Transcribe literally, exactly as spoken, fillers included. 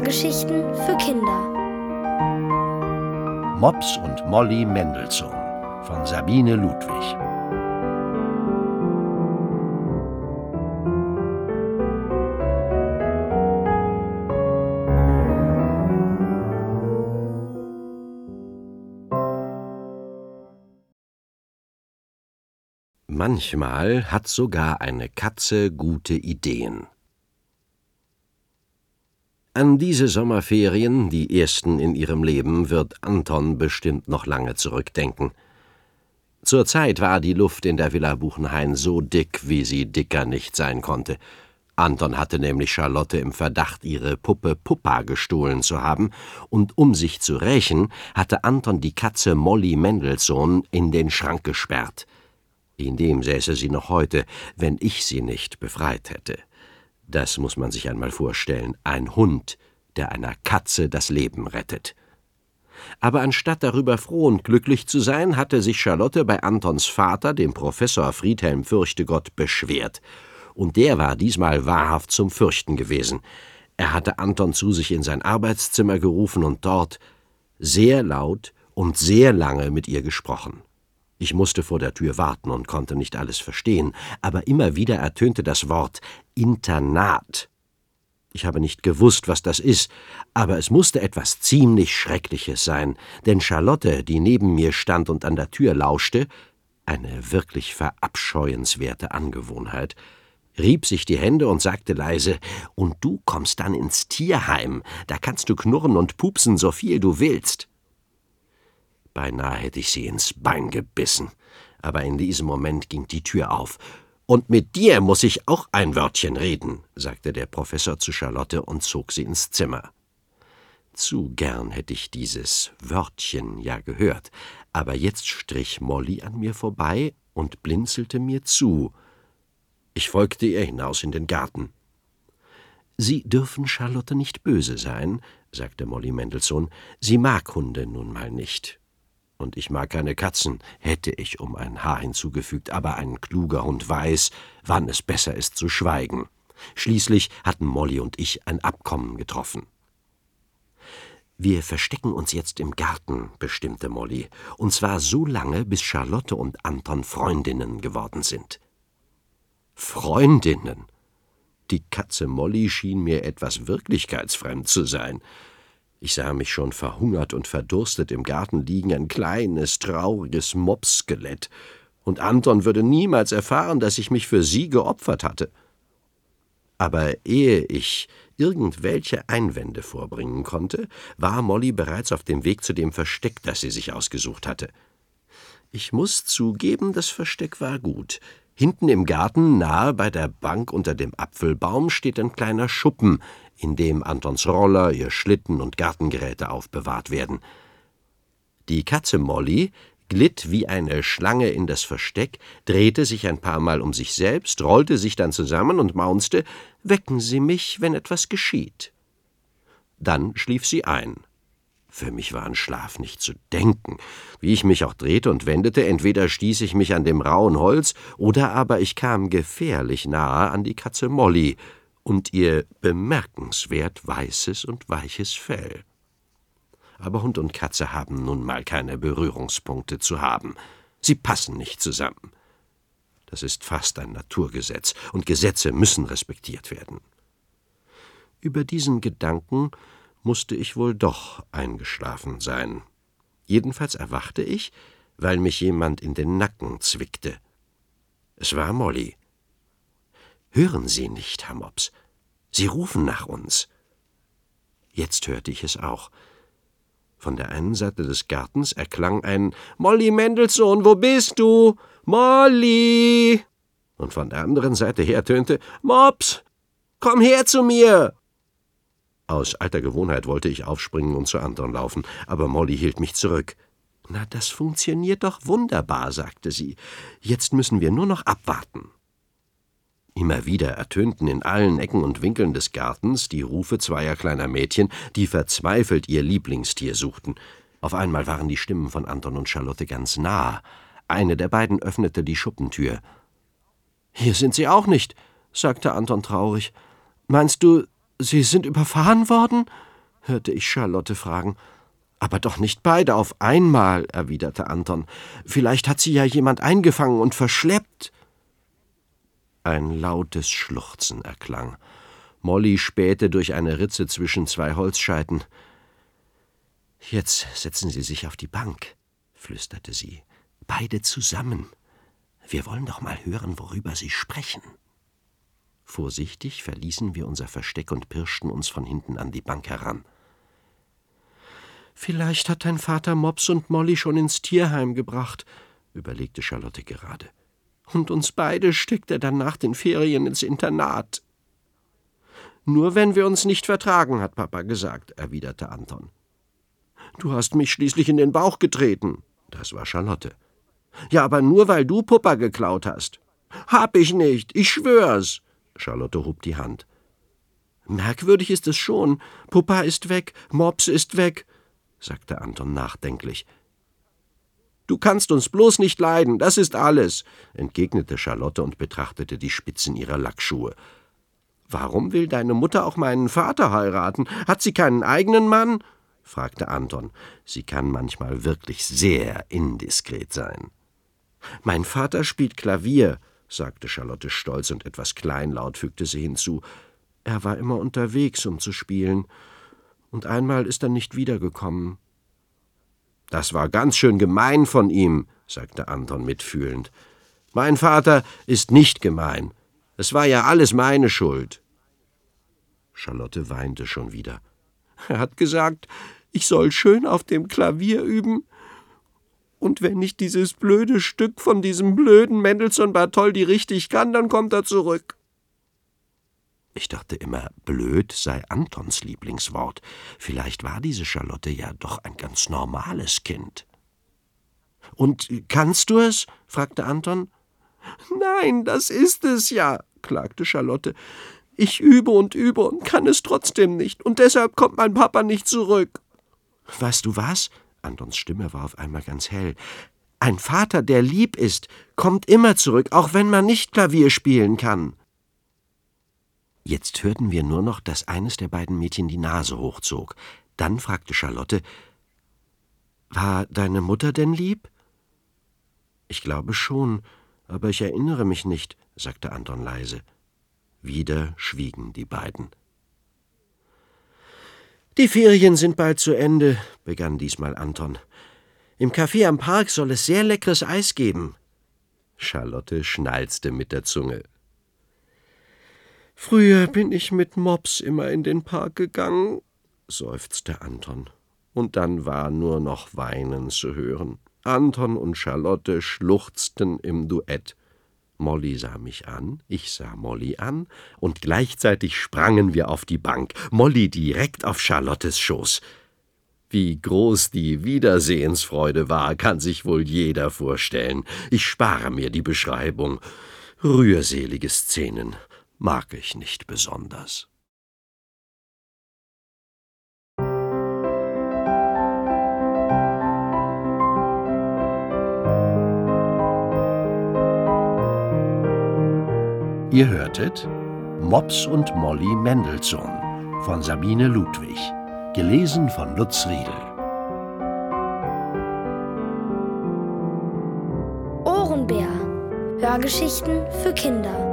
Hörgeschichten für Kinder. Mops und Molly Mendelssohn von Sabine Ludwig. Manchmal hat sogar eine Katze gute Ideen. An diese Sommerferien, die ersten in ihrem Leben, wird Anton bestimmt noch lange zurückdenken. Zurzeit war die Luft in der Villa Buchenhain so dick, wie sie dicker nicht sein konnte. Anton hatte nämlich Charlotte im Verdacht, ihre Puppe Puppa gestohlen zu haben, und um sich zu rächen, hatte Anton die Katze Molly Mendelssohn in den Schrank gesperrt. In dem säße sie noch heute, wenn ich sie nicht befreit hätte. Das muss man sich einmal vorstellen, ein Hund, der einer Katze das Leben rettet. Aber anstatt darüber froh und glücklich zu sein, hatte sich Charlotte bei Antons Vater, dem Professor Friedhelm Fürchtegott, beschwert. Und der war diesmal wahrhaft zum Fürchten gewesen. Er hatte Anton zu sich in sein Arbeitszimmer gerufen und dort sehr laut und sehr lange mit ihr gesprochen. Ich musste vor der Tür warten und konnte nicht alles verstehen, aber immer wieder ertönte das Wort Internat. Ich habe nicht gewusst, was das ist, aber es musste etwas ziemlich Schreckliches sein, denn Charlotte, die neben mir stand und an der Tür lauschte, eine wirklich verabscheuenswerte Angewohnheit, rieb sich die Hände und sagte leise: »Und du kommst dann ins Tierheim, da kannst du knurren und pupsen, so viel du willst.« Beinahe hätte ich sie ins Bein gebissen, aber in diesem Moment ging die Tür auf. »Und mit dir muss ich auch ein Wörtchen reden«, sagte der Professor zu Charlotte und zog sie ins Zimmer. Zu gern hätte ich dieses Wörtchen ja gehört, aber jetzt strich Molly an mir vorbei und blinzelte mir zu. Ich folgte ihr hinaus in den Garten. »Sie dürfen Charlotte nicht böse sein«, sagte Molly Mendelssohn, »sie mag Hunde nun mal nicht.« Und ich mag keine Katzen, hätte ich um ein Haar hinzugefügt, aber ein kluger Hund weiß, wann es besser ist zu schweigen. Schließlich hatten Molly und ich ein Abkommen getroffen. »Wir verstecken uns jetzt im Garten«, bestimmte Molly, »und zwar so lange, bis Charlotte und Anton Freundinnen geworden sind.« Freundinnen? Die Katze Molly schien mir etwas wirklichkeitsfremd zu sein. Ich sah mich schon verhungert und verdurstet im Garten liegen, ein kleines, trauriges Mops-Skelett. Und Anton würde niemals erfahren, dass ich mich für sie geopfert hatte. Aber ehe ich irgendwelche Einwände vorbringen konnte, war Molly bereits auf dem Weg zu dem Versteck, das sie sich ausgesucht hatte. Ich muss zugeben, das Versteck war gut. Hinten im Garten, nahe bei der Bank unter dem Apfelbaum, steht ein kleiner Schuppen, in dem Antons Roller, ihr Schlitten und Gartengeräte aufbewahrt werden. Die Katze Molly glitt wie eine Schlange in das Versteck, drehte sich ein paar Mal um sich selbst, rollte sich dann zusammen und maunzte: »Wecken Sie mich, wenn etwas geschieht.« Dann schlief sie ein. Für mich war an Schlaf nicht zu denken. Wie ich mich auch drehte und wendete, entweder stieß ich mich an dem rauen Holz, oder aber ich kam gefährlich nahe an die Katze Molly und ihr bemerkenswert weißes und weiches Fell. Aber Hund und Katze haben nun mal keine Berührungspunkte zu haben. Sie passen nicht zusammen. Das ist fast ein Naturgesetz, und Gesetze müssen respektiert werden. Über diesen Gedanken musste ich wohl doch eingeschlafen sein. Jedenfalls erwachte ich, weil mich jemand in den Nacken zwickte. Es war Molly. »Hören Sie nicht, Herr Mops? Sie rufen nach uns.« Jetzt hörte ich es auch. Von der einen Seite des Gartens erklang ein »Molly Mendelssohn, wo bist du? Molly!« Und von der anderen Seite her tönte »Mops, komm her zu mir!« Aus alter Gewohnheit wollte ich aufspringen und zu Anton laufen, aber Molly hielt mich zurück. »Na, das funktioniert doch wunderbar«, sagte sie. »Jetzt müssen wir nur noch abwarten.« Immer wieder ertönten in allen Ecken und Winkeln des Gartens die Rufe zweier kleiner Mädchen, die verzweifelt ihr Lieblingstier suchten. Auf einmal waren die Stimmen von Anton und Charlotte ganz nah. Eine der beiden öffnete die Schuppentür. »Hier sind sie auch nicht«, sagte Anton traurig. »Meinst du, sie sind überfahren worden?« hörte ich Charlotte fragen. »Aber doch nicht beide auf einmal«, erwiderte Anton. »Vielleicht hat sie ja jemand eingefangen und verschleppt.« Ein lautes Schluchzen erklang. Molly spähte durch eine Ritze zwischen zwei Holzscheiten. »Jetzt setzen Sie sich auf die Bank«, flüsterte sie. »Beide zusammen. Wir wollen doch mal hören, worüber Sie sprechen.« Vorsichtig verließen wir unser Versteck und pirschten uns von hinten an die Bank heran. »Vielleicht hat dein Vater Mops und Molly schon ins Tierheim gebracht«, überlegte Charlotte gerade. »Und uns beide steckt er dann nach den Ferien ins Internat.« »Nur wenn wir uns nicht vertragen, hat Papa gesagt«, erwiderte Anton. »Du hast mich schließlich in den Bauch getreten«, das war Charlotte. »Ja, aber nur, weil du Puppa geklaut hast.« »Hab ich nicht, ich schwör's.« Charlotte hob die Hand. »Merkwürdig ist es schon. Puppa ist weg, Mops ist weg«, sagte Anton nachdenklich. »Du kannst uns bloß nicht leiden, das ist alles«, entgegnete Charlotte und betrachtete die Spitzen ihrer Lackschuhe. »Warum will deine Mutter auch meinen Vater heiraten? Hat sie keinen eigenen Mann?« fragte Anton. Sie kann manchmal wirklich sehr indiskret sein. »Mein Vater spielt Klavier«, sagte Charlotte stolz, und etwas kleinlaut fügte sie hinzu. »Er war immer unterwegs, um zu spielen. Und einmal ist er nicht wiedergekommen.« »Das war ganz schön gemein von ihm«, sagte Anton mitfühlend. »Mein Vater ist nicht gemein. Es war ja alles meine Schuld.« Charlotte weinte schon wieder. »Er hat gesagt, ich soll schön auf dem Klavier üben. Und wenn ich dieses blöde Stück von diesem blöden Mendelssohn Bartholdy richtig kann, dann kommt er zurück.« Ich dachte immer, blöd sei Antons Lieblingswort. Vielleicht war diese Charlotte ja doch ein ganz normales Kind. »Und kannst du es?« fragte Anton. »Nein, das ist es ja«, klagte Charlotte. »Ich übe und übe und kann es trotzdem nicht. Und deshalb kommt mein Papa nicht zurück.« »Weißt du was?« Antons Stimme war auf einmal ganz hell. »Ein Vater, der lieb ist, kommt immer zurück, auch wenn man nicht Klavier spielen kann.« Jetzt hörten wir nur noch, dass eines der beiden Mädchen die Nase hochzog. Dann fragte Charlotte, »War deine Mutter denn lieb?« »Ich glaube schon, aber ich erinnere mich nicht«, sagte Anton leise. Wieder schwiegen die beiden. »Die Ferien sind bald zu Ende«, begann diesmal Anton. »Im Café am Park soll es sehr leckeres Eis geben.« Charlotte schnalzte mit der Zunge. »Früher bin ich mit Mops immer in den Park gegangen«, seufzte Anton. Und dann war nur noch Weinen zu hören. Anton und Charlotte schluchzten im Duett. Molly sah mich an, ich sah Molly an, und gleichzeitig sprangen wir auf die Bank, Molly direkt auf Charlottes Schoß. Wie groß die Wiedersehensfreude war, kann sich wohl jeder vorstellen. Ich spare mir die Beschreibung. Rührselige Szenen mag ich nicht besonders. Ihr hörtet Mops und Molly Mendelssohn von Sabine Ludwig, gelesen von Lutz Riedel. Ohrenbär. Hörgeschichten für Kinder.